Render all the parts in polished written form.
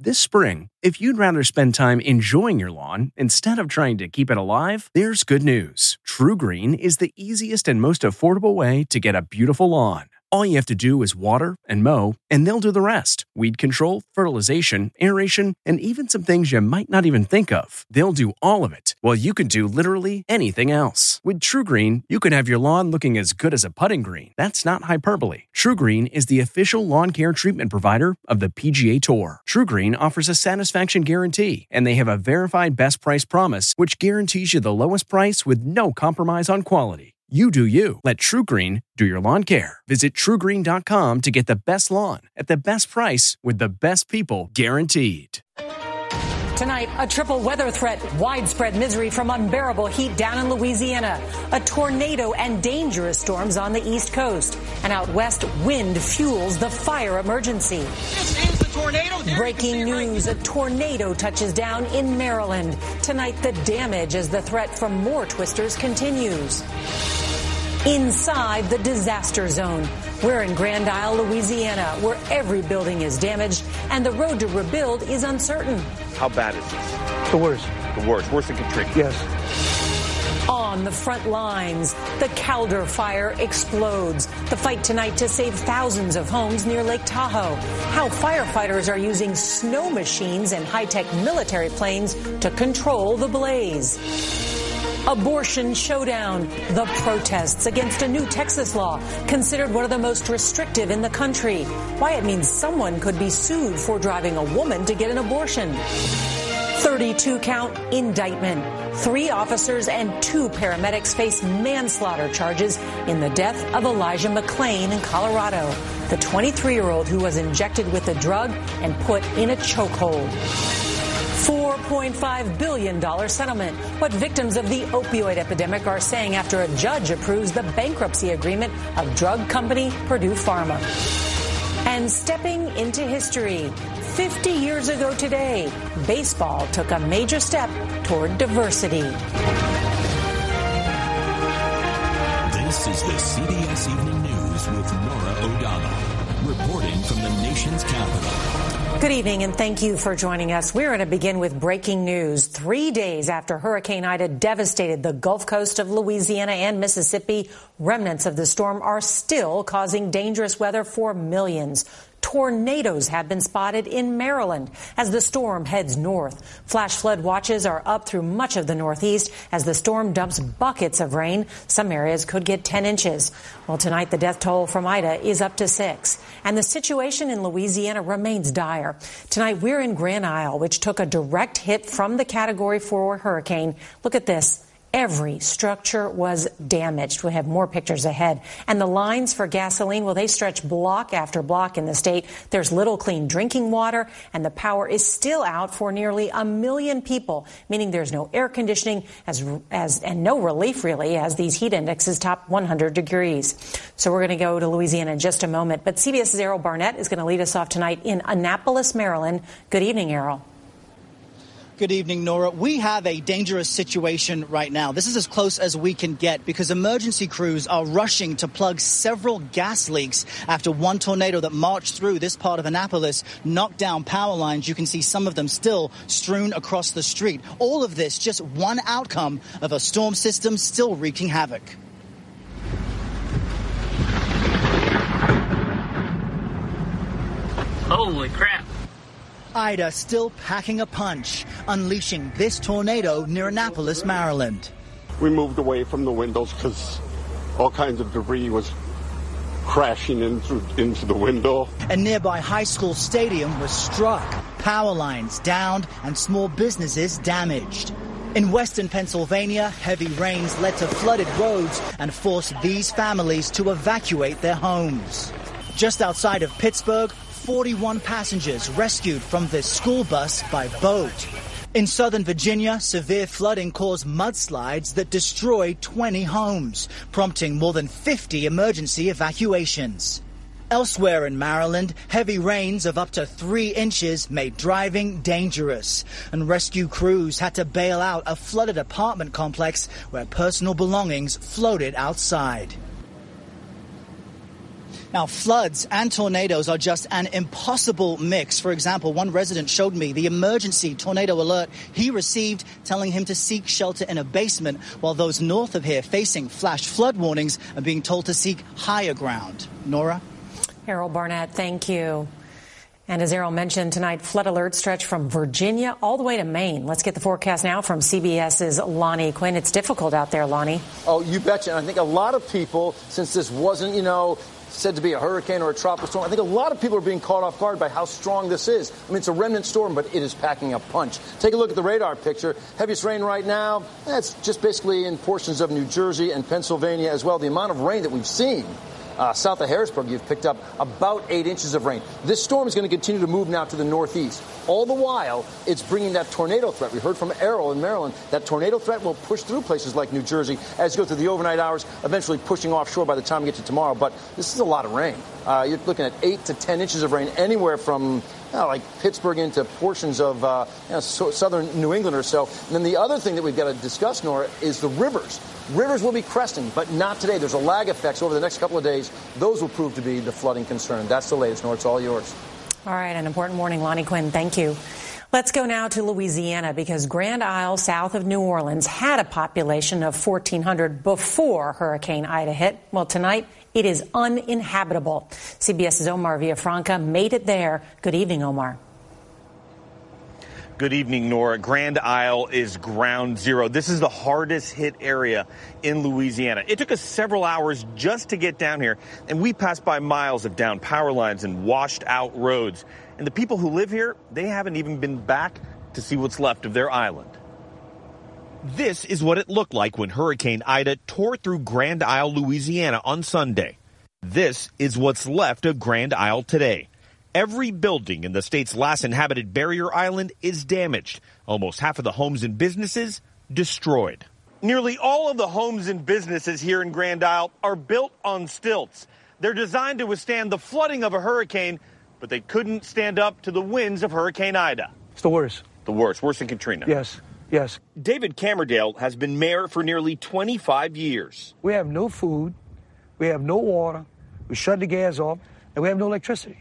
This spring, if you'd rather spend time enjoying your lawn instead of trying to keep it alive, there's good news. TruGreen is the easiest and most affordable way to get a beautiful lawn. All you have to do is water and mow, and they'll do the rest. Weed control, fertilization, aeration, and even some things you might not even think of. They'll do all of it, while you can do literally anything else. With TruGreen, you can have your lawn looking as good as a putting green. That's not hyperbole. TruGreen is the official lawn care treatment provider of the PGA Tour. TruGreen offers a satisfaction guarantee, and they have a verified best price promise, which guarantees you the lowest price with no compromise on quality. You do you. Let TruGreen do your lawn care. Visit TruGreen.com to get the best lawn at the best price with the best people guaranteed. Tonight, a triple weather threat, widespread misery from unbearable heat down in Louisiana, a tornado and dangerous storms on the East Coast, and out west, wind fuels the fire emergency. This is the tornado. Breaking news, a tornado touches down in Maryland. Tonight, the damage as the threat from more twisters continues. Inside the disaster zone. We're in Grand Isle, Louisiana, where every building is damaged and the road to rebuild is uncertain. How bad is this? The worst. The worst. Worse than Katrina. Yes. On the front lines, the Calder fire explodes. The fight tonight to save thousands of homes near Lake Tahoe. How firefighters are using snow machines and high-tech military planes to control the blaze. Abortion showdown. The protests against a new Texas law considered one of the most restrictive in the country. Why it means someone could be sued for driving a woman to get an abortion. 32-count indictment. 3 officers and 2 paramedics face manslaughter charges in the death of Elijah McClain in Colorado, the 23-year-old who was injected with the drug and put in a chokehold. $4.5 billion settlement. What victims of the opioid epidemic are saying after a judge approves the bankruptcy agreement of drug company Purdue Pharma. And stepping into history, 50 years ago today, baseball took a major step toward diversity. This is the CBS Evening News with Norah O'Donnell, reporting from the nation's capital. Good evening, and thank you for joining us. We're going to begin with breaking news. 3 days after Hurricane Ida devastated the Gulf Coast of Louisiana and Mississippi, remnants of the storm are still causing dangerous weather for millions. Tornadoes have been spotted in Maryland as the storm heads north. Flash flood watches are up through much of the Northeast as the storm dumps buckets of rain. Some areas could get 10 inches. Well, tonight the death toll from Ida is up to 6. And the situation in Louisiana remains dire. Tonight we're in Grand Isle, which took a direct hit from the Category 4 hurricane. Look at this. Every structure was damaged. We have more pictures ahead. And the lines for gasoline, well, they stretch block after block in the state. There's little clean drinking water, and the power is still out for nearly 1 million people, meaning there's no air conditioning and no relief, really, as these heat indexes top 100 degrees. So we're going to go to Louisiana in just a moment. But CBS's Errol Barnett is going to lead us off tonight in Annapolis, Maryland. Good evening, Errol. Good evening, Nora. We have a dangerous situation right now. This is as close as we can get because emergency crews are rushing to plug several gas leaks after one tornado that marched through this part of Annapolis knocked down power lines. You can see some of them still strewn across the street. All of this just one outcome of a storm system still wreaking havoc. Holy crap. Ida still packing a punch, unleashing this tornado near Annapolis, Maryland. We moved away from the windows because all kinds of debris was crashing into the window. A nearby high school stadium was struck, power lines downed, and small businesses damaged. In western Pennsylvania, heavy rains led to flooded roads and forced these families to evacuate their homes. Just outside of Pittsburgh, 41 passengers rescued from this school bus by boat. In southern Virginia, severe flooding caused mudslides that destroyed 20 homes, prompting more than 50 emergency evacuations. Elsewhere in Maryland, heavy rains of up to 3 inches made driving dangerous, and rescue crews had to bail out a flooded apartment complex where personal belongings floated outside. Now, floods and tornadoes are just an impossible mix. For example, one resident showed me the emergency tornado alert he received, telling him to seek shelter in a basement, while those north of here facing flash flood warnings are being told to seek higher ground. Nora? Errol Barnett, thank you. And as Errol mentioned tonight, flood alerts stretch from Virginia all the way to Maine. Let's get the forecast now from CBS's Lonnie Quinn. It's difficult out there, Lonnie. Oh, you betcha. And I think a lot of people, since this wasn't, said to be a hurricane or a tropical storm, I think a lot of people are being caught off guard by how strong this is. I mean, it's a remnant storm, but it is packing a punch. Take a look at the radar picture. Heaviest rain right now, it's just basically in portions of New Jersey and Pennsylvania as well. The amount of rain that we've seen south of Harrisburg, you've picked up about 8 inches of rain. This storm is going to continue to move now to the northeast. All the while, it's bringing that tornado threat. We heard from Errol in Maryland. That tornado threat will push through places like New Jersey as you go through the overnight hours, eventually pushing offshore by the time we get to tomorrow. But this is a lot of rain. You're looking at 8 to 10 inches of rain anywhere from like Pittsburgh into portions of southern New England or so. And then the other thing that we've got to discuss, Nora, is the rivers. Rivers will be cresting, but not today. There's a lag effect, so over the next couple of days, those will prove to be the flooding concern. That's the latest, Nora. It's all yours. All right, an important morning, Lonnie Quinn. Thank you. Let's go now to Louisiana, because Grand Isle, south of New Orleans, had a population of 1,400 before Hurricane Ida hit. Well, tonight, it is uninhabitable. CBS's Omar Villafranca made it there. Good evening, Omar. Good evening, Nora. Grand Isle is ground zero. This is the hardest hit area in Louisiana. It took us several hours just to get down here, and we passed by miles of downed power lines and washed out roads. And the people who live here, they haven't even been back to see what's left of their island. This is what it looked like when Hurricane Ida tore through Grand Isle, Louisiana on Sunday. This is what's left of Grand Isle today. Every building in the state's last inhabited barrier island is damaged. Almost half of the homes and businesses destroyed. Nearly all of the homes and businesses here in Grand Isle are built on stilts. They're designed to withstand the flooding of a hurricane, but they couldn't stand up to the winds of Hurricane Ida. It's the worst. The worst, worse than Katrina. Yes. David Cammerdale has been mayor for nearly 25 years. We have no food, we have no water, we shut the gas off, and we have no electricity.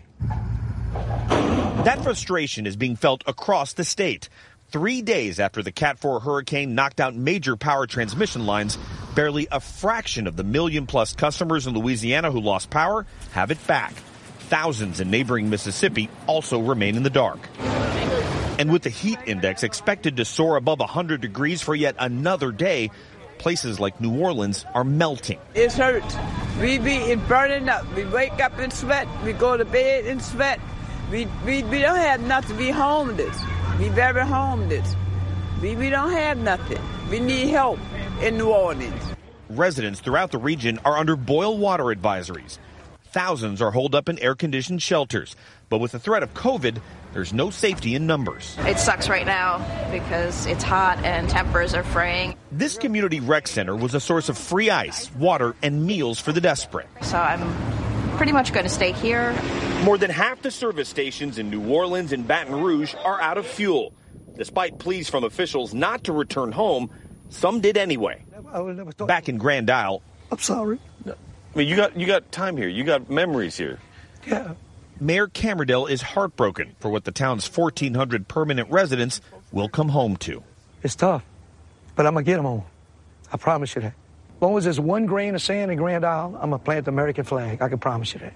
That frustration is being felt across the state. 3 days after the Cat 4 hurricane knocked out major power transmission lines, barely a fraction of the million-plus customers in Louisiana who lost power have it back. Thousands in neighboring Mississippi also remain in the dark. And with the heat index expected to soar above 100 degrees for yet another day, places like New Orleans are melting. It hurts. It's burning up. We wake up in sweat. We go to bed in sweat. We don't have nothing. We homeless. We very homeless. We don't have nothing. We need help in New Orleans. Residents throughout the region are under boil water advisories. Thousands are holed up in air-conditioned shelters. But with the threat of COVID, there's no safety in numbers. It sucks right now because it's hot and tempers are fraying. This community rec center was a source of free ice, water, and meals for the desperate. So I'm pretty much going to stay here. More than half the service stations in New Orleans and Baton Rouge are out of fuel. Despite pleas from officials not to return home, some did anyway. Back in Grand Isle. I'm sorry. I mean, you got time here. You got memories here. Yeah. Mayor Cammerdale is heartbroken for what the town's 1,400 permanent residents will come home to. It's tough, but I'm going to get them home. I promise you that. As long as there's one grain of sand in Grand Isle, I'm going to plant the American flag. I can promise you that.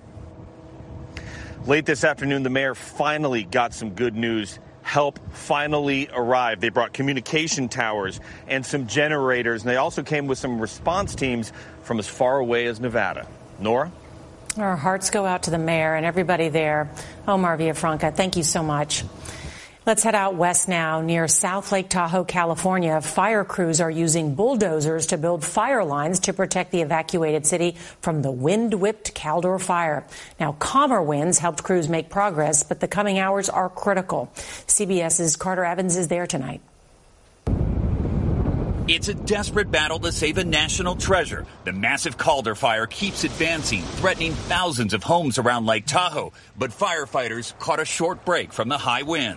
Late this afternoon, the mayor finally got some good news. Help finally arrived. They brought communication towers and some generators, and they also came with some response teams from as far away as Nevada. Nora? Our hearts go out to the mayor and everybody there. Omar Villafranca, thank you so much. Let's head out west now. Near South Lake Tahoe, California, fire crews are using bulldozers to build fire lines to protect the evacuated city from the wind-whipped Caldor fire. Now, calmer winds helped crews make progress, but the coming hours are critical. CBS's Carter Evans is there tonight. It's a desperate battle to save a national treasure. The massive Caldor fire keeps advancing, threatening thousands of homes around Lake Tahoe. But firefighters caught a short break from the high winds.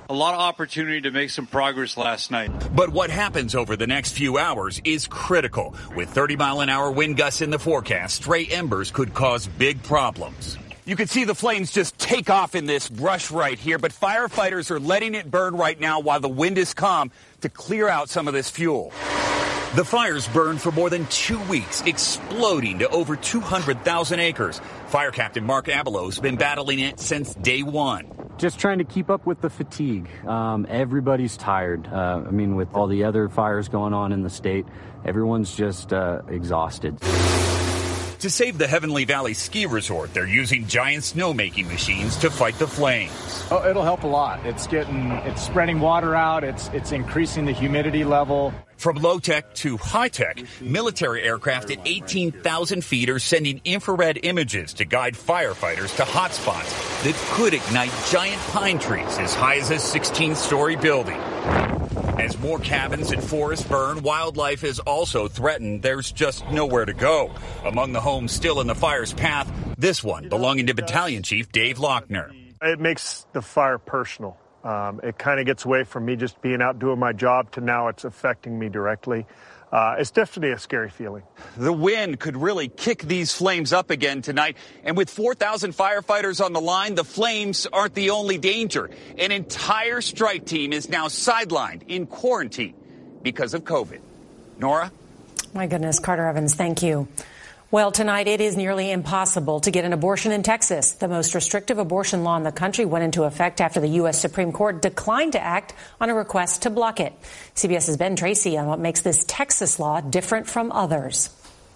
a lot of opportunity to make some progress last night. But what happens over the next few hours is critical. With 30-mile-an-hour wind gusts in the forecast, stray embers could cause big problems. You can see the flames just take off in this brush right here, but firefighters are letting it burn right now while the wind is calm to clear out some of this fuel. The fires burned for more than 2 weeks, exploding to over 200,000 acres. Fire Captain Mark Abelo's been battling it since day one. Just trying to keep up with the fatigue. Everybody's tired. With all the other fires going on in the state, everyone's just exhausted. To save the Heavenly Valley Ski Resort, they're using giant snowmaking machines to fight the flames. Oh, it'll help a lot. It's spreading water out. It's increasing the humidity level. From low-tech to high-tech, military aircraft at 18,000 feet are sending infrared images to guide firefighters to hotspots that could ignite giant pine trees as high as a 16-story building. As more cabins and forests burn, wildlife is also threatened. There's just nowhere to go. Among the homes still in the fire's path, this one belonging to Battalion Chief Dave Lochner. It makes the fire personal. It kind of gets away from me just being out doing my job to now it's affecting me directly. It's definitely a scary feeling. The wind could really kick these flames up again tonight. And with 4,000 firefighters on the line, the flames aren't the only danger. An entire strike team is now sidelined in quarantine because of COVID. Nora? My goodness, Carter Evans, thank you. Well, tonight it is nearly impossible to get an abortion in Texas. The most restrictive abortion law in the country went into effect after the U.S. Supreme Court declined to act on a request to block it. CBS's Ben Tracy on what makes this Texas law different from others.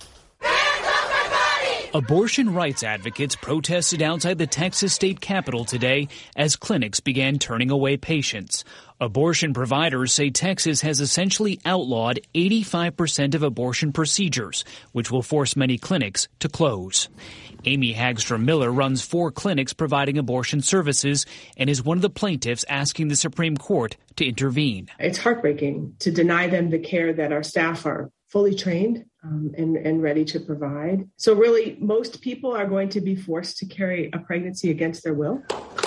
Abortion rights advocates protested outside the Texas state capitol today as clinics began turning away patients. Abortion providers say Texas has essentially outlawed 85% of abortion procedures, which will force many clinics to close. Amy Hagstrom Miller runs 4 clinics providing abortion services and is one of the plaintiffs asking the Supreme Court to intervene. It's heartbreaking to deny them the care that our staff are fully trained and ready to provide. So really, most people are going to be forced to carry a pregnancy against their will.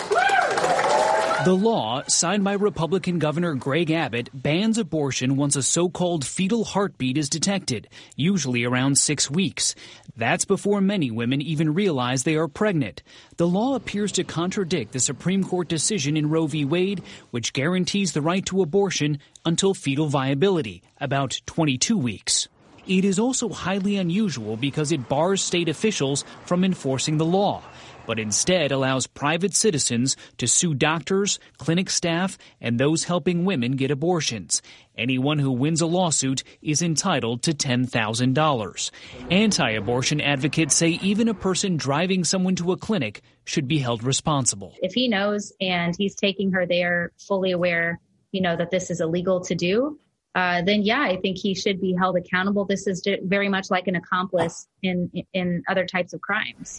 The law, signed by Republican Governor Greg Abbott, bans abortion once a so-called fetal heartbeat is detected, usually around 6 weeks. That's before many women even realize they are pregnant. The law appears to contradict the Supreme Court decision in Roe v. Wade, which guarantees the right to abortion until fetal viability, about 22 weeks. It is also highly unusual because it bars state officials from enforcing the law, but instead allows private citizens to sue doctors, clinic staff, and those helping women get abortions. Anyone who wins a lawsuit is entitled to $10,000. Anti-abortion advocates say even a person driving someone to a clinic should be held responsible. If he knows and he's taking her there fully aware, that this is illegal to do, then yeah, I think he should be held accountable. This is very much like an accomplice in other types of crimes.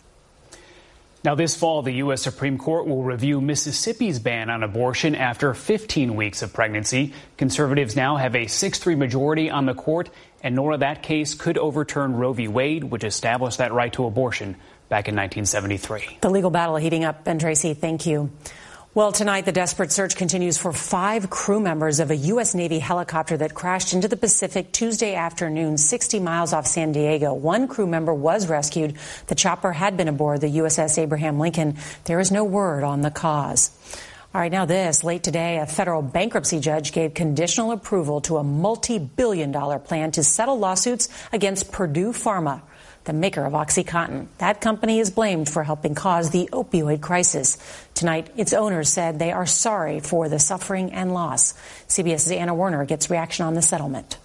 Now, this fall, the U.S. Supreme Court will review Mississippi's ban on abortion after 15 weeks of pregnancy. Conservatives now have a 6-3 majority on the court, and Nora, that case could overturn Roe v. Wade, which established that right to abortion back in 1973. The legal battle heating up. Ben Tracy, thank you. Well, tonight, the desperate search continues for 5 crew members of a U.S. Navy helicopter that crashed into the Pacific Tuesday afternoon, 60 miles off San Diego. 1 crew member was rescued. The chopper had been aboard the USS Abraham Lincoln. There is no word on the cause. All right, now this. Late today, a federal bankruptcy judge gave conditional approval to a multi-billion-dollar plan to settle lawsuits against Purdue Pharma, the maker of OxyContin. That company is blamed for helping cause the opioid crisis. Tonight, its owners said they are sorry for the suffering and loss. CBS's Anna Werner gets reaction on the settlement.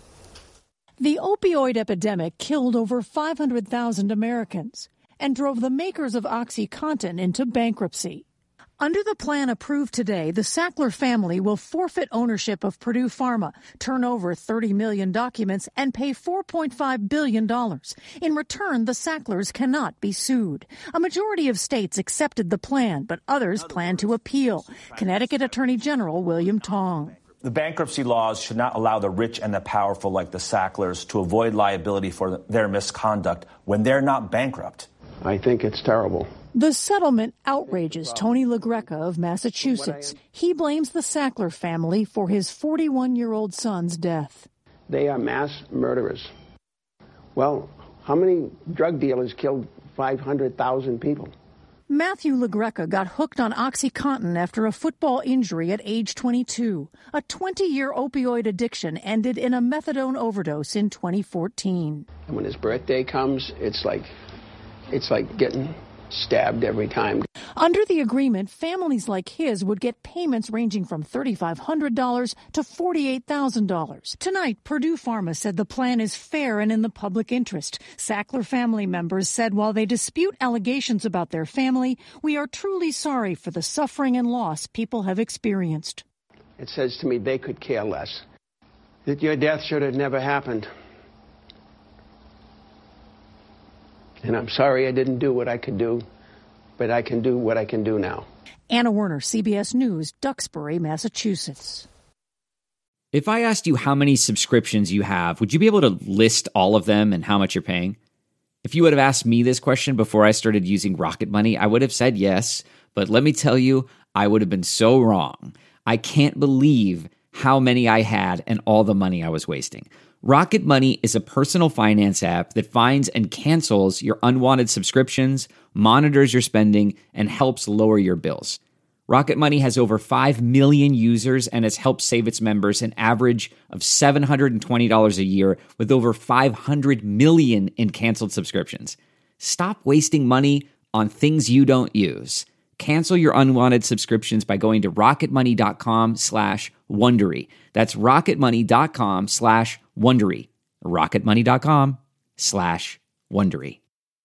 The opioid epidemic killed over 500,000 Americans and drove the makers of OxyContin into bankruptcy. Under the plan approved today, the Sackler family will forfeit ownership of Purdue Pharma, turn over 30 million documents, and pay $4.5 billion. In return, the Sacklers cannot be sued. A majority of states accepted the plan, but others plan to appeal. Connecticut Attorney General William Tong. The bankruptcy laws should not allow the rich and the powerful like the Sacklers to avoid liability for their misconduct when they're not bankrupt. I think it's terrible. The settlement outrages Tony LaGreca of Massachusetts. He blames the Sackler family for his 41-year-old son's death. They are mass murderers. Well, how many drug dealers killed 500,000 people? Matthew LaGreca got hooked on OxyContin after a football injury at age 22. A 20-year opioid addiction ended in a methadone overdose in 2014. And when his birthday comes, it's like getting stabbed every time. Under the agreement, families like his would get payments ranging from $3,500 to $48,000. Tonight, Purdue Pharma said the plan is fair and in the public interest. Sackler family members said while they dispute allegations about their family, we are truly sorry for the suffering and loss people have experienced. It says to me they could care less, that your death should have never happened. And I'm sorry I didn't do what I could do, but I can do what I can do now. Anna Werner, CBS News, Duxbury, Massachusetts. If I asked you how many subscriptions you have, would you be able to list all of them and how much you're paying? If you would have asked me this question before I started using Rocket Money, I would have said yes. But let me tell you, I would have been so wrong. I can't believe how many I had and all the money I was wasting. Rocket Money is a personal finance app that finds and cancels your unwanted subscriptions, monitors your spending, and helps lower your bills. Rocket Money has over 5 million users and has helped save its members an average of $720 a year with over 500 million in canceled subscriptions. Stop wasting money on things you don't use. Cancel your unwanted subscriptions by going to rocketmoney.com/Wondery. That's rocketmoney.com/Wondery. rocketmoney.com/Wondery.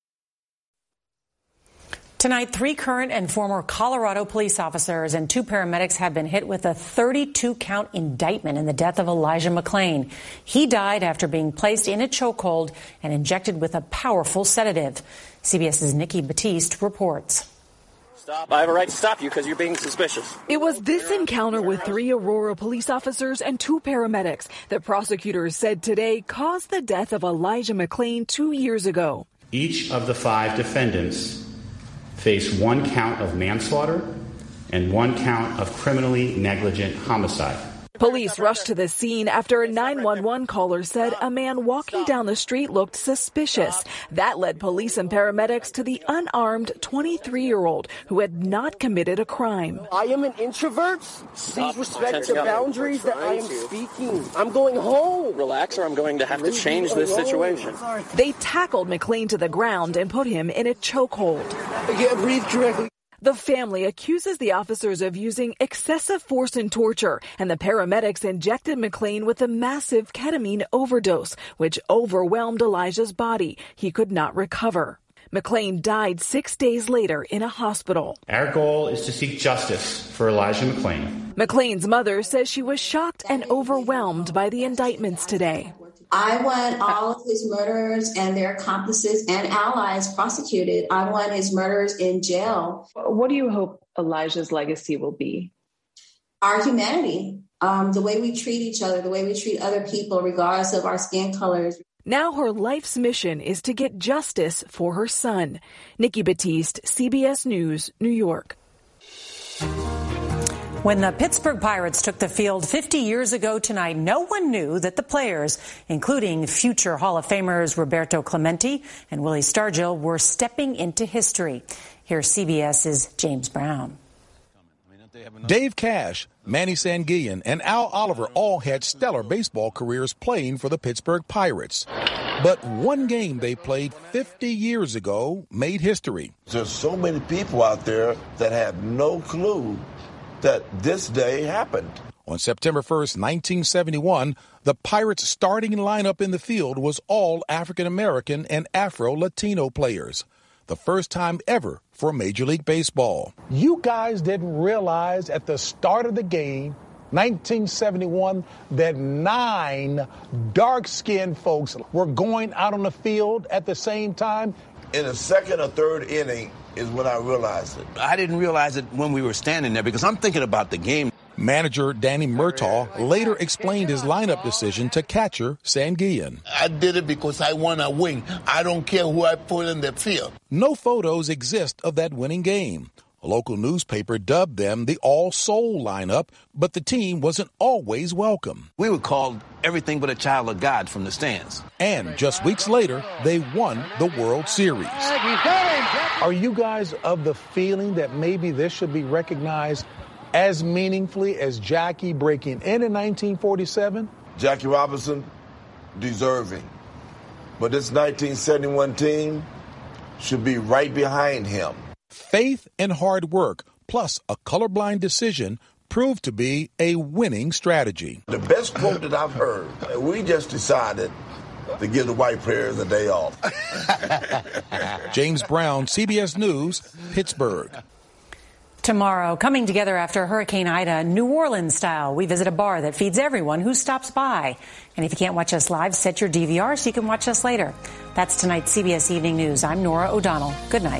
Tonight, 3 current and former Colorado police officers and 2 paramedics have been hit with a 32-count indictment in the death of Elijah McClain. He died after being placed in a chokehold and injected with a powerful sedative. CBS's Nikki Battiste reports. Stop. I have a right to stop you because you're being suspicious. It was this encounter with 3 Aurora police officers and 2 paramedics that prosecutors said today caused the death of Elijah McClain 2 years ago. Each of the 5 defendants face 1 count of manslaughter and 1 count of criminally negligent homicide. Police rushed to the scene after a 911 caller said a man walking down the street looked suspicious. That led police and paramedics to the unarmed 23-year-old who had not committed a crime. I am an introvert. Please respect the boundaries that I am speaking. I'm going home. Relax or I'm going to have to change this situation. They tackled McClain to the ground and put him in a chokehold. I can't breathe correctly. The family accuses the officers of using excessive force and torture, and the paramedics injected McClain with a massive ketamine overdose, which overwhelmed Elijah's body. He could not recover. McClain died 6 days later in a hospital. Our goal is to seek justice for Elijah McClain. McClain's mother says she was shocked and overwhelmed by the indictments today. I want all of his murderers and their accomplices and allies prosecuted. I want his murderers in jail. What do you hope Elijah's legacy will be? Our humanity, the way we treat each other, the way we treat other people, regardless of our skin colors. Now her life's mission is to get justice for her son. Nikki Battiste, CBS News, New York. When the Pittsburgh Pirates took the field 50 years ago tonight, no one knew that the players, including future Hall of Famers Roberto Clemente and Willie Stargell, were stepping into history. Here's CBS's James Brown. Dave Cash, Manny Sanguillen, and Al Oliver all had stellar baseball careers playing for the Pittsburgh Pirates. But one game they played 50 years ago made history. There's so many people out there that have no clue that this day happened. On September 1st, 1971, the Pirates' starting lineup in the field was all African-American and Afro-Latino players. The first time ever for Major League Baseball. You guys didn't realize at the start of the game, 1971, that 9 dark-skinned folks were going out on the field at the same time? In the second or third inning is when I realized it. I didn't realize it when we were standing there because I'm thinking about the game. Manager Danny Murtaugh later explained his lineup decision to catcher Sanguillen. I did it because I want to win. I don't care who I put in the field. No photos exist of that winning game. A local newspaper dubbed them the all-soul lineup, but the team wasn't always welcome. We were called everything but a child of God from the stands. And just weeks later, they won the World Series. Are you guys of the feeling that maybe this should be recognized as meaningfully as Jackie breaking in 1947? Jackie Robinson, deserving. But this 1971 team should be right behind him. Faith and hard work, plus a colorblind decision, proved to be a winning strategy. The best quote that I've heard, we just decided to give the white players a day off. James Brown, CBS News, Pittsburgh. Tomorrow, coming together after Hurricane Ida, New Orleans style, we visit a bar that feeds everyone who stops by. And if you can't watch us live, set your DVR so you can watch us later. That's tonight's CBS Evening News. I'm Norah O'Donnell. Good night.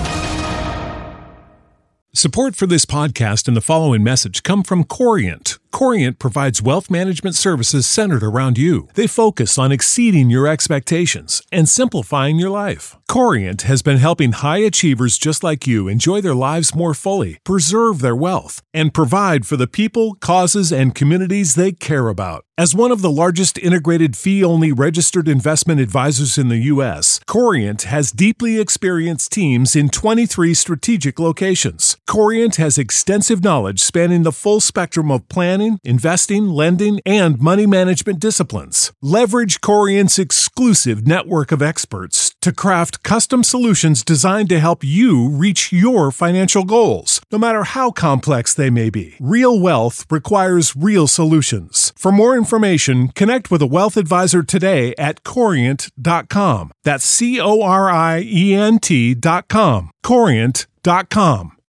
Support for this podcast and the following message come from Corient. Corient provides wealth management services centered around you. They focus on exceeding your expectations and simplifying your life. Corient has been helping high achievers just like you enjoy their lives more fully, preserve their wealth, and provide for the people, causes, and communities they care about. As one of the largest integrated fee-only registered investment advisors in the U.S., Corient has deeply experienced teams in 23 strategic locations. Corient has extensive knowledge spanning the full spectrum of planning, investing, lending, and money management disciplines. Leverage Corient's exclusive network of experts to craft custom solutions designed to help you reach your financial goals, no matter how complex they may be. Real wealth requires real solutions. For more information, connect with a wealth advisor today at Corient.com. That's Corient.com. Corient.com.